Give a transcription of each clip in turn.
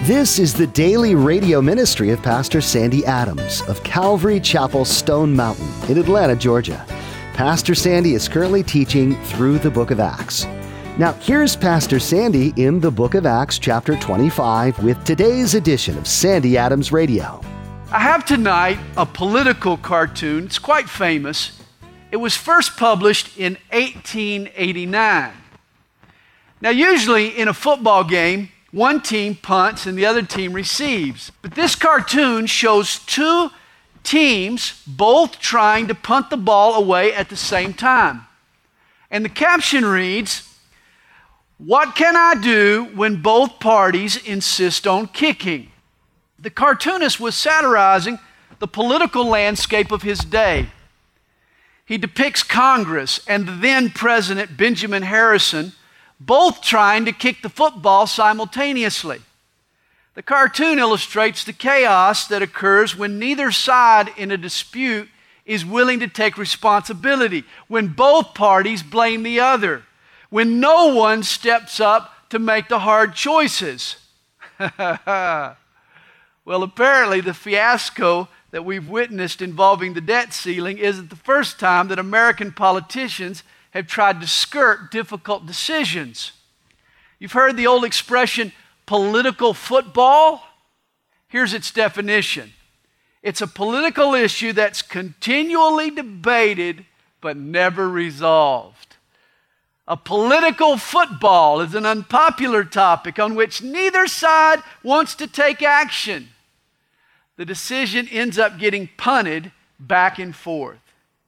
This is the daily radio ministry of Pastor Sandy Adams of Calvary Chapel, Stone Mountain in Atlanta, Georgia. Pastor Sandy is currently teaching through the book of Acts. Now, here's Pastor Sandy in the book of Acts, chapter 25, with today's edition of Sandy Adams Radio. I have tonight a political cartoon. It's quite famous. It was first published in 1889. Now, usually in a football game, one team punts and the other team receives. But this cartoon shows two teams both trying to punt the ball away at the same time. And the caption reads, "What can I do when both parties insist on kicking?" The cartoonist was satirizing the political landscape of his day. He depicts Congress and the then President Benjamin Harrison both trying to kick the football simultaneously. The cartoon illustrates the chaos that occurs when neither side in a dispute is willing to take responsibility, when both parties blame the other, when no one steps up to make the hard choices. Well, apparently the fiasco that we've witnessed involving the debt ceiling isn't the first time that American politicians have tried to skirt difficult decisions. You've heard the old expression, political football? Here's its definition. It's a political issue that's continually debated but never resolved. A political football is an unpopular topic on which neither side wants to take action. The decision ends up getting punted back and forth.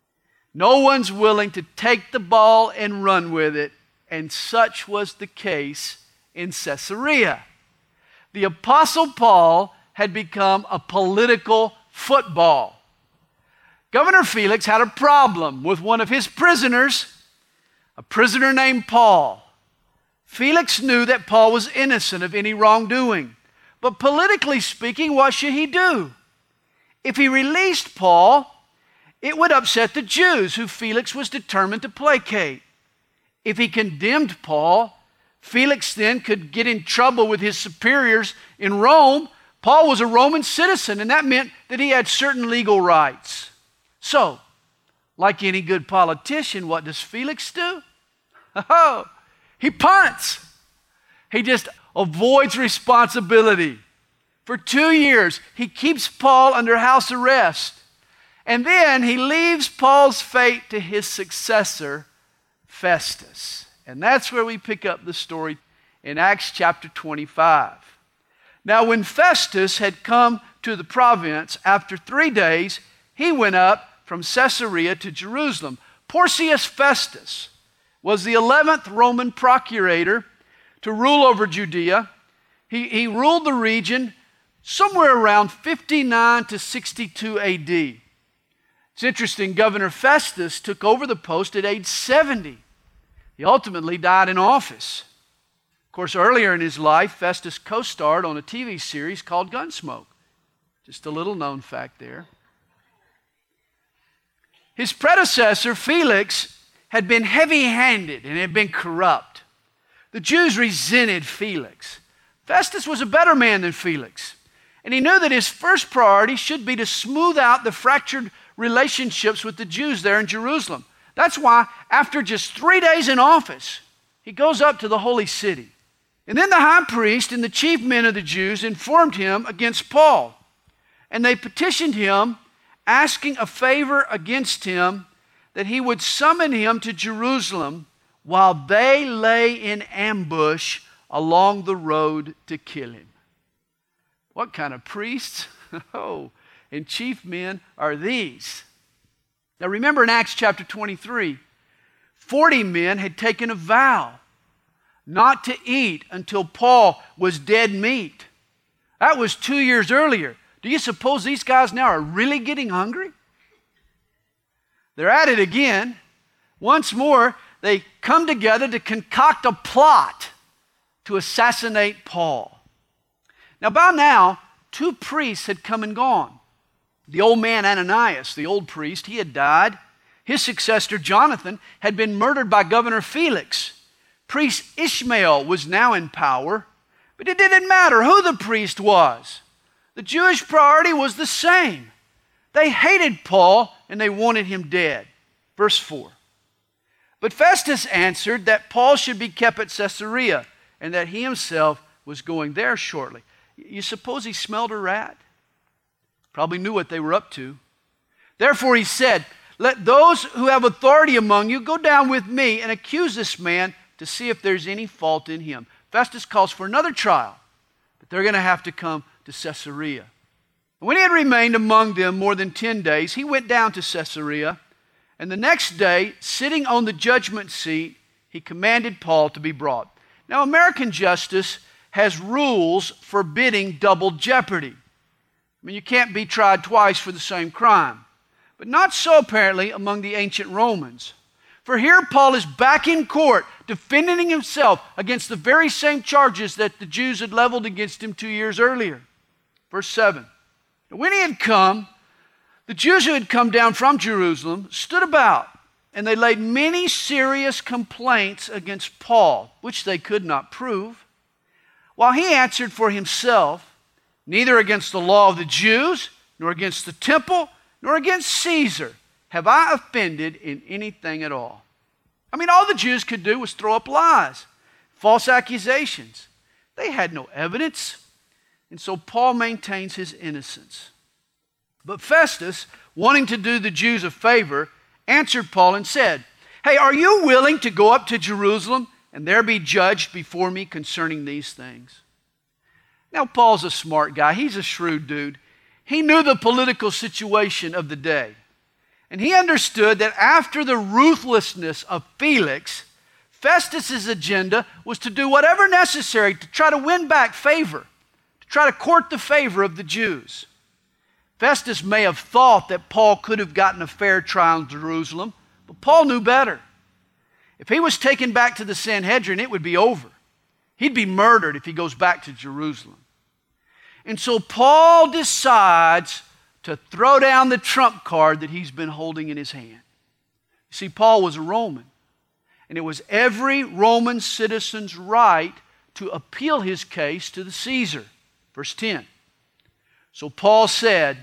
No one's willing to take the ball and run with it, and such was the case in Caesarea. The Apostle Paul had become a political football. Governor Felix had a problem with one of his prisoners, a prisoner named Paul. Felix knew that Paul was innocent of any wrongdoing, but politically speaking, what should he do? If he released Paul, it would upset the Jews, who Felix was determined to placate. If he condemned Paul, Felix then could get in trouble with his superiors in Rome. Paul was a Roman citizen, and that meant that he had certain legal rights. So, like any good politician, what does Felix do? Oh, he punts. He just avoids responsibility. For 2 years, he keeps Paul under house arrest. And then he leaves Paul's fate to his successor, Festus. And that's where we pick up the story in Acts chapter 25. Now, when Festus had come to the province, after 3 days, he went up from Caesarea to Jerusalem. Porcius Festus was the 11th Roman procurator to rule over Judea. He ruled the region somewhere around 59 to 62 AD. It's interesting, Governor Festus took over the post at age 70. He ultimately died in office. Of course, earlier in his life, Festus co-starred on a TV series called Gunsmoke. Just a little known fact there. His predecessor, Felix, had been heavy-handed and had been corrupt. The Jews resented Felix. Festus was a better man than Felix, and he knew that his first priority should be to smooth out the fractured relationships with the Jews there in Jerusalem. That's why, after just 3 days in office, he goes up to the holy city. And then the high priest and the chief men of the Jews informed him against Paul. And they petitioned him, asking a favor against him, that he would summon him to Jerusalem while they lay in ambush along the road to kill him. What kind of priests? And chief men are these? Now remember in Acts chapter 23, 40 men had taken a vow not to eat until Paul was dead meat. That was 2 years earlier. Do you suppose these guys now are really getting hungry? They're at it again. Once more, they come together to concoct a plot to assassinate Paul. Now by now, 2 priests had come and gone. The old man Ananias, the old priest, he had died. His successor, Jonathan, had been murdered by Governor Felix. Priest Ishmael was now in power. But it didn't matter who the priest was. The Jewish priority was the same. They hated Paul and they wanted him dead. Verse 4. But Festus answered that Paul should be kept at Caesarea and that he himself was going there shortly. You suppose he smelled a rat? Probably knew what they were up to. Therefore he said, let those who have authority among you go down with me and accuse this man to see if there's any fault in him. Festus calls for another trial, but they're going to have to come to Caesarea. When he had remained among them more than 10 days, he went down to Caesarea, and the next day, sitting on the judgment seat, he commanded Paul to be brought. Now, American justice has rules forbidding double jeopardy. I mean, you can't be tried twice for the same crime. But not so, apparently, among the ancient Romans. For here Paul is back in court, defending himself against the very same charges that the Jews had leveled against him 2 years earlier. Verse 7. When he had come, the Jews who had come down from Jerusalem stood about, and they laid many serious complaints against Paul, which they could not prove. While he answered for himself, neither against the law of the Jews, nor against the temple, nor against Caesar have I offended in anything at all. I mean, all the Jews could do was throw up lies, false accusations. They had no evidence, and so Paul maintains his innocence. But Festus, wanting to do the Jews a favor, answered Paul and said, hey, are you willing to go up to Jerusalem and there be judged before me concerning these things? Now, Paul's a smart guy. He's a shrewd dude. He knew the political situation of the day. And he understood that after the ruthlessness of Felix, Festus's agenda was to do whatever necessary to try to win back favor, to try to court the favor of the Jews. Festus may have thought that Paul could have gotten a fair trial in Jerusalem, but Paul knew better. If he was taken back to the Sanhedrin, it would be over. He'd be murdered if he goes back to Jerusalem. And so Paul decides to throw down the trump card that he's been holding in his hand. You see, Paul was a Roman, and it was every Roman citizen's right to appeal his case to the Caesar. Verse 10. So Paul said,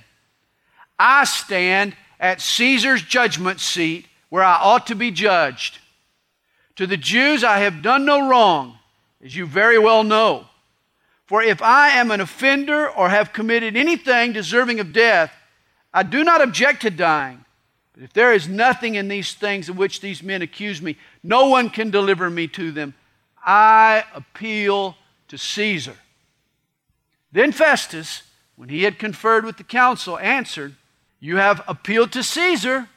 I stand at Caesar's judgment seat where I ought to be judged. To the Jews I have done no wrong, as you very well know. For if I am an offender or have committed anything deserving of death, I do not object to dying. But if there is nothing in these things of which these men accuse me, no one can deliver me to them. I appeal to Caesar. Then Festus, when he had conferred with the council, answered, you have appealed to Caesar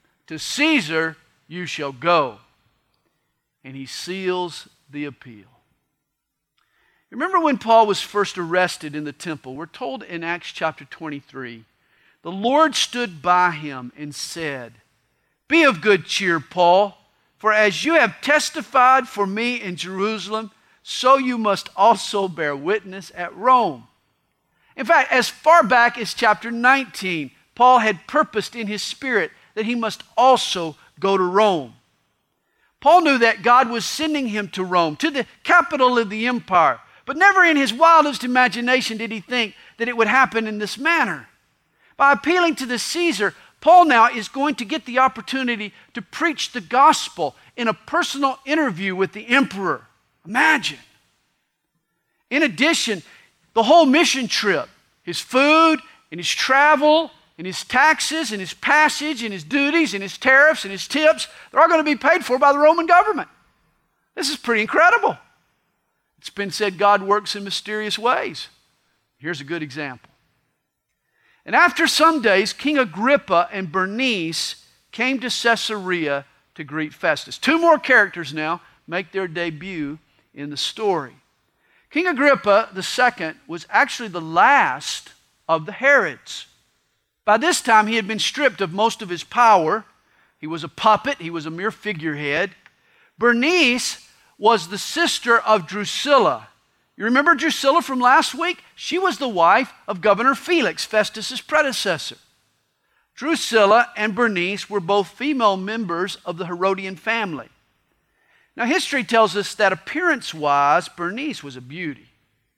you shall go. And he seals the appeal. Remember when Paul was first arrested in the temple? We're told in Acts chapter 23, the Lord stood by him and said, be of good cheer, Paul, for as you have testified for me in Jerusalem, so you must also bear witness at Rome. In fact, as far back as chapter 19, Paul had purposed in his spirit that he must also go to Rome. Paul knew that God was sending him to Rome, to the capital of the empire. But never in his wildest imagination did he think that it would happen in this manner. By appealing to the Caesar, Paul now is going to get the opportunity to preach the gospel in a personal interview with the emperor. Imagine. In addition, the whole mission trip, his food and his travel and his taxes and his passage and his duties and his tariffs and his tips, they're all going to be paid for by the Roman government. This is pretty incredible. It's been said God works in mysterious ways. Here's a good example. And after some days, King Agrippa and Bernice came to Caesarea to greet Festus. Two more characters now make their debut in the story. King Agrippa II was actually the last of the Herods. By this time, he had been stripped of most of his power. He was a puppet. He was a mere figurehead. Bernice was the sister of Drusilla. You remember Drusilla from last week? She was the wife of Governor Felix, Festus's predecessor. Drusilla and Bernice were both female members of the Herodian family. Now, history tells us that appearance-wise, Bernice was a beauty.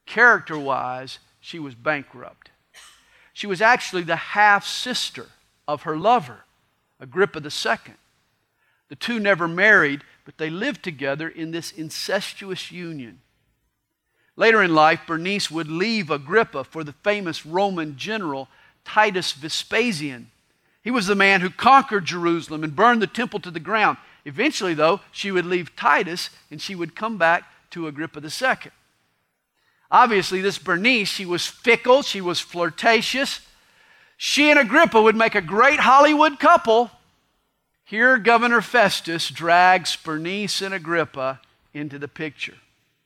but character-wise, she was bankrupt. She was actually the half-sister of her lover, Agrippa II. The two never married, but they lived together in this incestuous union. Later in life, Bernice would leave Agrippa for the famous Roman general Titus Vespasian. He was the man who conquered Jerusalem and burned the temple to the ground. Eventually, though, she would leave Titus and she would come back to Agrippa II. Obviously, this Bernice, she was fickle, she was flirtatious. She and Agrippa would make a great Hollywood couple. Here, Governor Festus drags Bernice and Agrippa into the picture.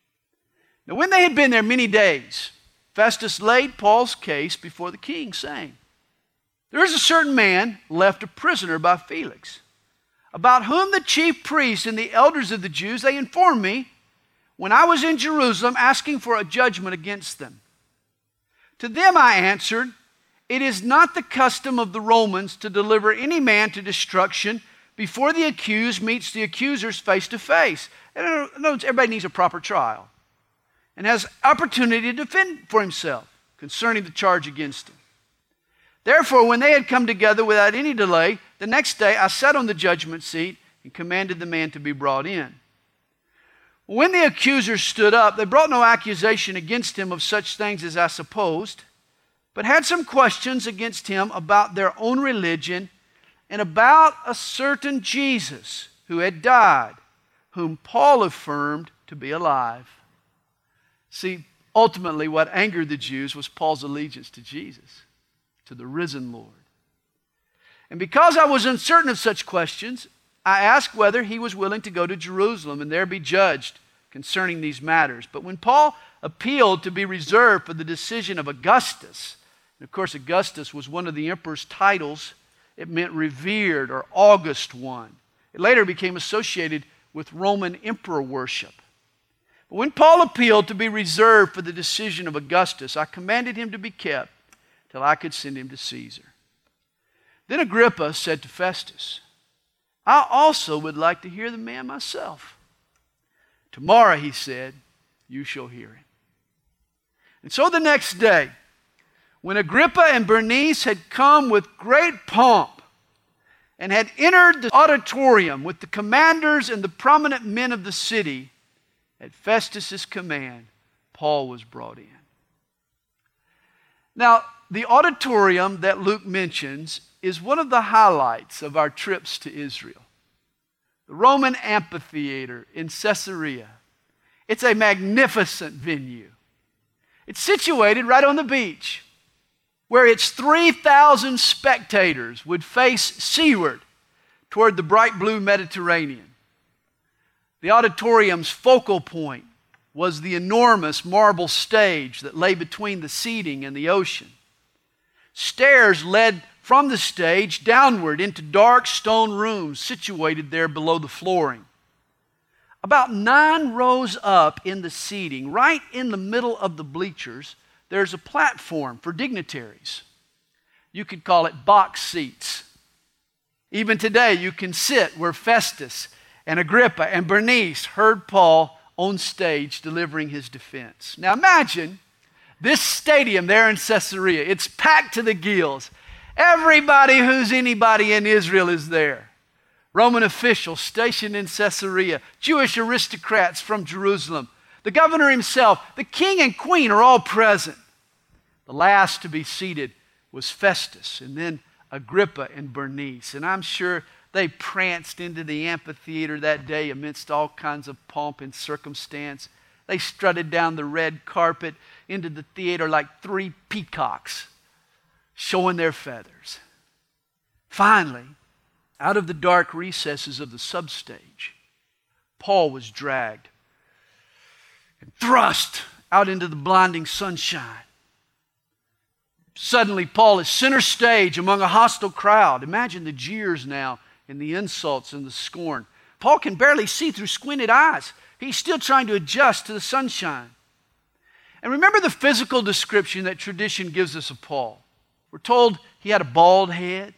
Now, when they had been there many days, Festus laid Paul's case before the king, saying, "There is a certain man left a prisoner by Felix, about whom the chief priests and the elders of the Jews, they informed me when I was in Jerusalem asking for a judgment against them. To them I answered, it is not the custom of the Romans to deliver any man to destruction before the accused meets the accusers face to face." And notice everybody needs a proper trial and has opportunity to defend for himself concerning the charge against him. Therefore, when they had come together without any delay, the next day I sat on the judgment seat and commanded the man to be brought in. When the accusers stood up, they brought no accusation against him of such things as I supposed, but had some questions against him about their own religion and about a certain Jesus who had died, whom Paul affirmed to be alive. See, ultimately what angered the Jews was Paul's allegiance to Jesus, to the risen Lord. And because I was uncertain of such questions, I asked whether he was willing to go to Jerusalem and there be judged concerning these matters. But when Paul appealed to be reserved for the decision of Augustus, and of course Augustus was one of the emperor's titles, it meant revered or august one. It later became associated with Roman emperor worship. But when Paul appealed to be reserved for the decision of Augustus, I commanded him to be kept till I could send him to Caesar. Then Agrippa said to Festus, "I also would like to hear the man myself." "Tomorrow," he said, "you shall hear him." And so the next day, when Agrippa and Bernice had come with great pomp and had entered the auditorium with the commanders and the prominent men of the city, at Festus's command, Paul was brought in. Now, the auditorium that Luke mentions is one of the highlights of our trips to Israel. The Roman amphitheater in Caesarea. It's a magnificent venue. It's situated right on the beach, where its 3,000 spectators would face seaward toward the bright blue Mediterranean. The auditorium's focal point was the enormous marble stage that lay between the seating and the ocean. Stairs led from the stage downward into dark stone rooms situated there below the flooring. About 9 rows up in the seating, right in the middle of the bleachers, there's a platform for dignitaries. You could call it box seats. Even today, you can sit where Festus and Agrippa and Bernice heard Paul on stage delivering his defense. Now imagine this stadium there in Caesarea. It's packed to the gills. Everybody who's anybody in Israel is there. Roman officials stationed in Caesarea, Jewish aristocrats from Jerusalem, the governor himself, the king and queen are all present. The last to be seated was Festus, and then Agrippa and Bernice. And I'm sure they pranced into the amphitheater that day amidst all kinds of pomp and circumstance. They strutted down the red carpet into the theater like 3 peacocks, showing their feathers. Finally, out of the dark recesses of the substage, Paul was dragged and thrust out into the blinding sunshine. Suddenly, Paul is center stage among a hostile crowd. Imagine the jeers now and the insults and the scorn. Paul can barely see through squinted eyes. He's still trying to adjust to the sunshine. And remember the physical description that tradition gives us of Paul. We're told he had a bald head,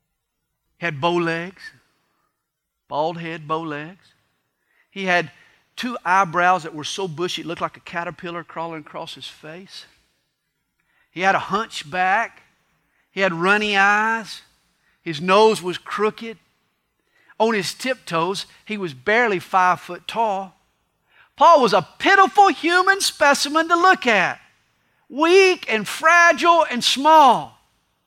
he had bow legs, bald head, bow legs. He had two eyebrows that were so bushy it looked like a caterpillar crawling across his face. He had a hunchback. He had runny eyes. His nose was crooked. On his tiptoes, he was barely 5 foot tall. Paul was a pitiful human specimen to look at, weak and fragile and small.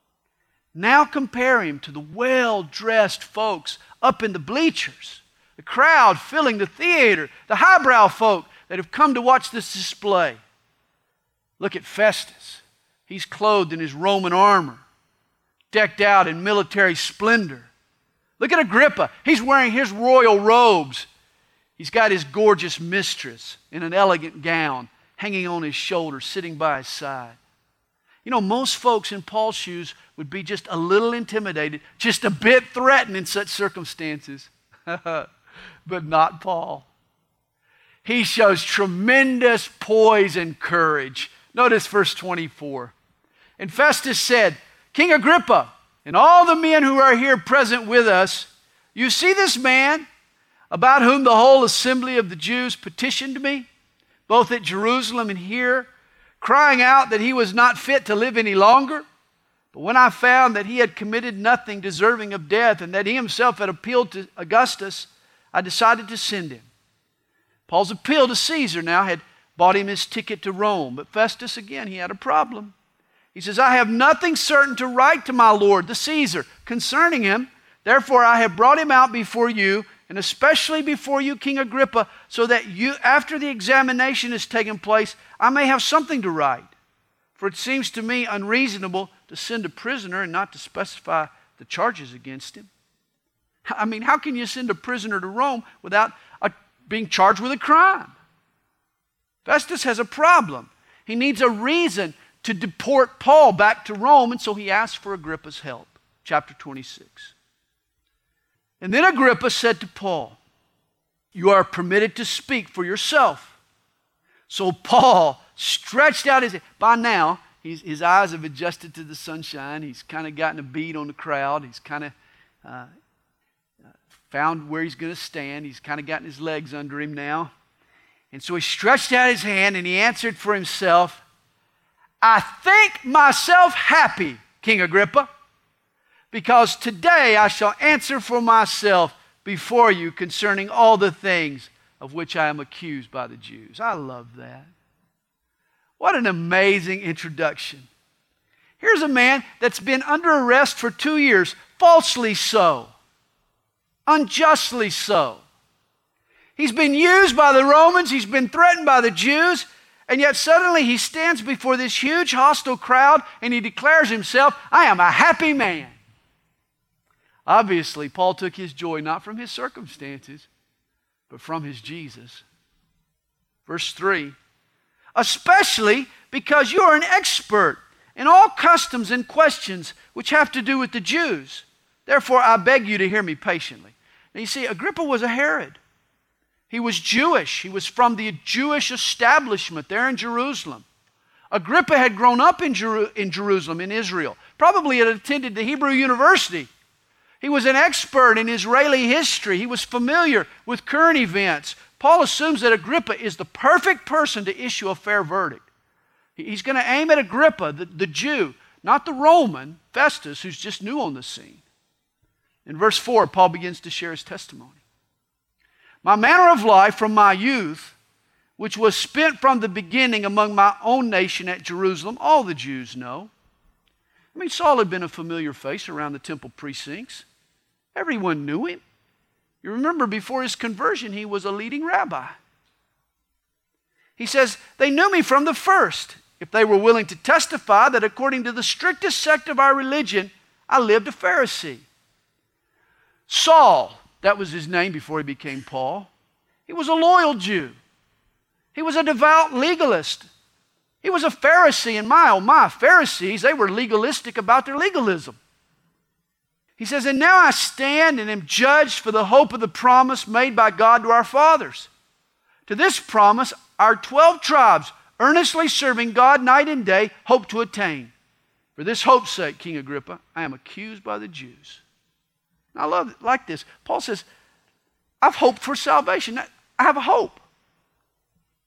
Now compare him to the well-dressed folks up in the bleachers, the crowd filling the theater, the highbrow folk that have come to watch this display. Look at Festus. He's clothed in his Roman armor, decked out in military splendor. Look at Agrippa. He's wearing his royal robes. He's got his gorgeous mistress in an elegant gown hanging on his shoulder, sitting by his side. You know, most folks in Paul's shoes would be just a little intimidated, just a bit threatened in such circumstances. But not Paul. He shows tremendous poise and courage. Notice verse 24. And Festus said, King Agrippa, and all the men who are here present with us, you see this man about whom the whole assembly of the Jews petitioned me, both at Jerusalem and here, crying out that he was not fit to live any longer. But when I found that he had committed nothing deserving of death and that he himself had appealed to Augustus, I decided to send him. Paul's appeal to Caesar now had bought him his ticket to Rome. But Festus, again, he had a problem. He says, I have nothing certain to write to my Lord, the Caesar, concerning him. Therefore, I have brought him out before you, and especially before you, King Agrippa, so that you, after the examination has taken place, I may have something to write. For it seems to me unreasonable to send a prisoner and not to specify the charges against him. I mean, how can you send a prisoner to Rome without being charged with a crime? Festus has a problem. He needs a reason to deport Paul back to Rome, and so he asks for Agrippa's help. Chapter 26. And then Agrippa said to Paul, you are permitted to speak for yourself. So Paul stretched out his hand. By now, his eyes have adjusted to the sunshine. He's kind of gotten a bead on the crowd. He's kind of found where he's going to stand. He's kind of gotten his legs under him now. And so he stretched out his hand and he answered for himself, I think myself happy, King Agrippa, because today I shall answer for myself before you concerning all the things of which I am accused by the Jews. I love that. What an amazing introduction. Here's a man that's been under arrest for 2 years, falsely so, unjustly so. He's been used by the Romans, he's been threatened by the Jews, and yet suddenly he stands before this huge hostile crowd and he declares himself, I am a happy man. Obviously, Paul took his joy not from his circumstances, but from his Jesus. Verse 3, especially because you are an expert in all customs and questions which have to do with the Jews. Therefore, I beg you to hear me patiently. Now you see, Agrippa was a Herod. He was Jewish. He was from the Jewish establishment there in Jerusalem. Agrippa had grown up in Jerusalem, in Israel. Probably had attended the Hebrew University. He was an expert in Israeli history. He was familiar with current events. Paul assumes that Agrippa is the perfect person to issue a fair verdict. He's going to aim at Agrippa, the Jew, not the Roman, Festus, who's just new on the scene. In verse 4, Paul begins to share his testimony. My manner of life from my youth, which was spent from the beginning among my own nation at Jerusalem, all the Jews know. I mean, Saul had been a familiar face around the temple precincts. Everyone knew him. You remember before his conversion, he was a leading rabbi. He says, they knew me from the first, if they were willing to testify that according to the strictest sect of our religion, I lived a Pharisee. Saul, that was his name before he became Paul. He was a loyal Jew. He was a devout legalist. He was a Pharisee, and my Pharisees, they were legalistic about their legalism. He says, and now I stand and am judged for the hope of the promise made by God to our fathers. To this promise, our 12 tribes, earnestly serving God night and day, hope to attain. For this hope's sake, King Agrippa, I am accused by the Jews. I love it like this. Paul says, I've hoped for salvation. I have a hope.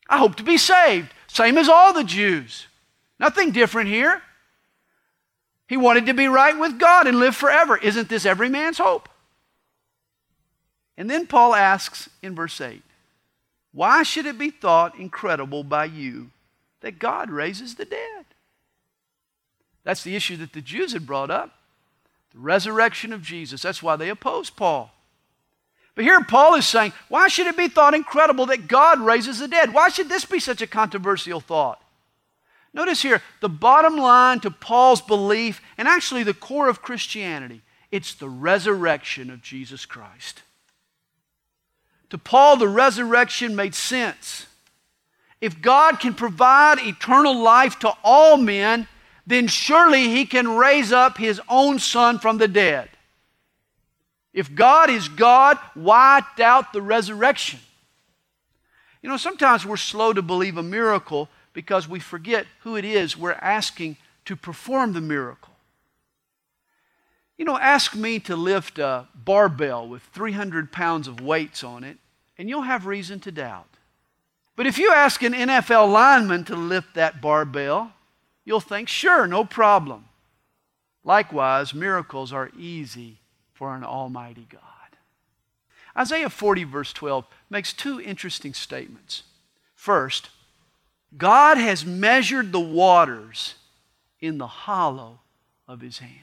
I hope to be saved. Same as all the Jews. Nothing different here. He wanted to be right with God and live forever. Isn't this every man's hope? And then Paul asks in verse 8, why should it be thought incredible by you that God raises the dead? That's the issue that the Jews had brought up. The resurrection of Jesus. That's why they opposed Paul. But here Paul is saying, why should it be thought incredible that God raises the dead? Why should this be such a controversial thought? Notice here, the bottom line to Paul's belief, and actually the core of Christianity, it's the resurrection of Jesus Christ. To Paul, the resurrection made sense. If God can provide eternal life to all men, then surely He can raise up His own Son from the dead. If God is God, why doubt the resurrection? You know, sometimes we're slow to believe a miracle because we forget who it is we're asking to perform the miracle. You know, ask me to lift a barbell with 300 pounds of weights on it, and you'll have reason to doubt. But if you ask an NFL lineman to lift that barbell, you'll think, sure, no problem. Likewise, miracles are easy for an almighty God. Isaiah 40 verse 12 makes two interesting statements. First, God has measured the waters in the hollow of His hand.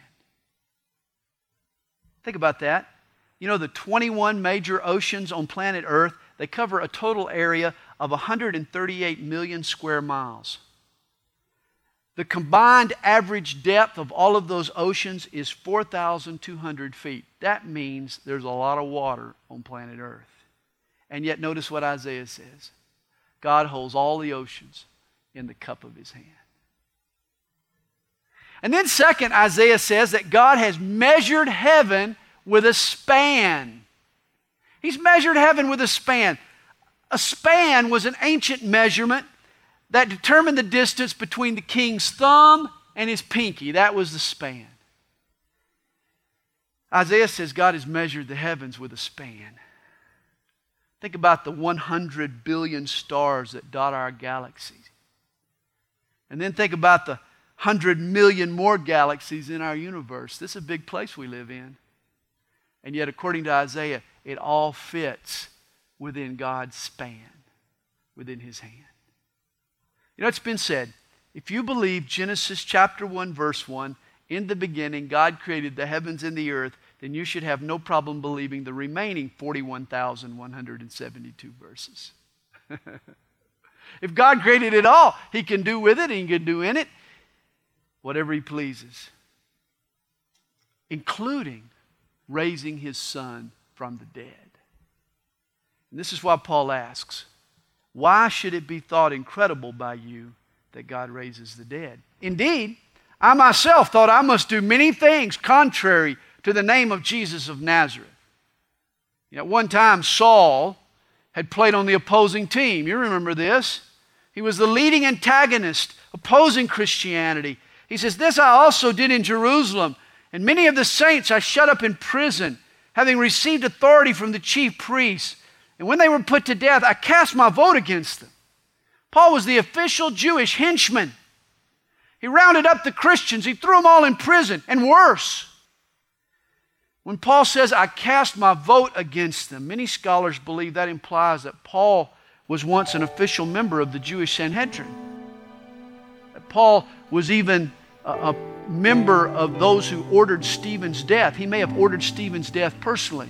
Think about that. You know, the 21 major oceans on planet Earth, they cover a total area of 138 million square miles. The combined average depth of all of those oceans is 4,200 feet. That means there's a lot of water on planet Earth. And yet notice what Isaiah says. God holds all the oceans in the cup of His hand. And then second, Isaiah says that God has measured heaven with a span. He's measured heaven with a span. A span was an ancient measurement that determined the distance between the king's thumb and his pinky. That was the span. Isaiah says God has measured the heavens with a span. Think about the 100 billion stars that dot our galaxy. And then think about the 100 million more galaxies in our universe. This is a big place we live in. And yet, according to Isaiah, it all fits within God's span, within His hand. You know, it's been said, if you believe Genesis chapter 1, verse 1, in the beginning God created the heavens and the earth, then you should have no problem believing the remaining 41,172 verses. If God created it all, He can do with it and He can do in it whatever He pleases, including raising His Son from the dead. And this is why Paul asks, why should it be thought incredible by you that God raises the dead? Indeed, I myself thought I must do many things contrary to the name of Jesus of Nazareth. You know, at one time, Saul had played on the opposing team. You remember this. He was the leading antagonist opposing Christianity. He says, this I also did in Jerusalem, and many of the saints I shut up in prison, having received authority from the chief priests. And when they were put to death, I cast my vote against them. Paul was the official Jewish henchman. He rounded up the Christians. He threw them all in prison, and worse. When Paul says, I cast my vote against them, many scholars believe that implies that Paul was once an official member of the Jewish Sanhedrin. That Paul was even a member of those who ordered Stephen's death. He may have ordered Stephen's death personally.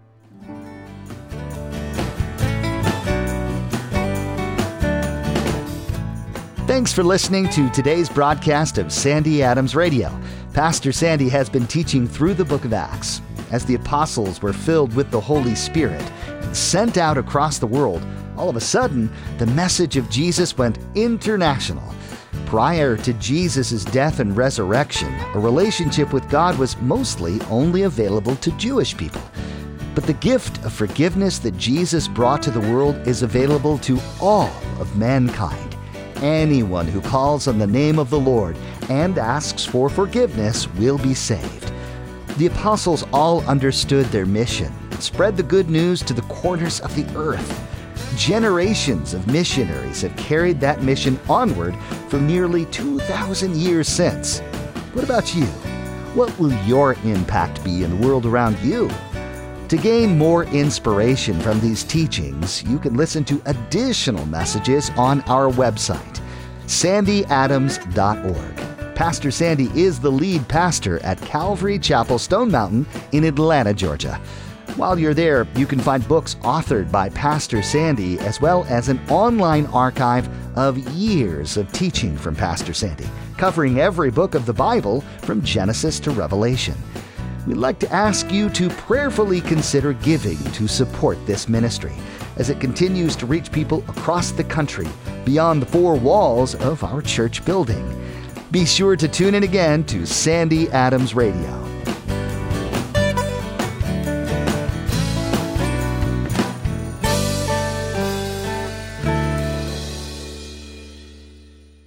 Thanks for listening to today's broadcast of Sandy Adams Radio. Pastor Sandy has been teaching through the book of Acts. As the apostles were filled with the Holy Spirit and sent out across the world, all of a sudden, the message of Jesus went international. Prior to Jesus' death and resurrection, a relationship with God was mostly only available to Jewish people. But the gift of forgiveness that Jesus brought to the world is available to all of mankind. Anyone who calls on the name of the Lord and asks for forgiveness will be saved. The apostles all understood their mission, spread the good news to the corners of the earth. Generations of missionaries have carried that mission onward for nearly 2,000 years since. What about you? What will your impact be in the world around you? To gain more inspiration from these teachings, you can listen to additional messages on our website, sandyadams.org. Pastor Sandy is the lead pastor at Calvary Chapel Stone Mountain in Atlanta, Georgia. While you're there, you can find books authored by Pastor Sandy, as well as an online archive of years of teaching from Pastor Sandy, covering every book of the Bible from Genesis to Revelation. We'd like to ask you to prayerfully consider giving to support this ministry as it continues to reach people across the country beyond the four walls of our church building. Be sure to tune in again to Sandy Adams Radio.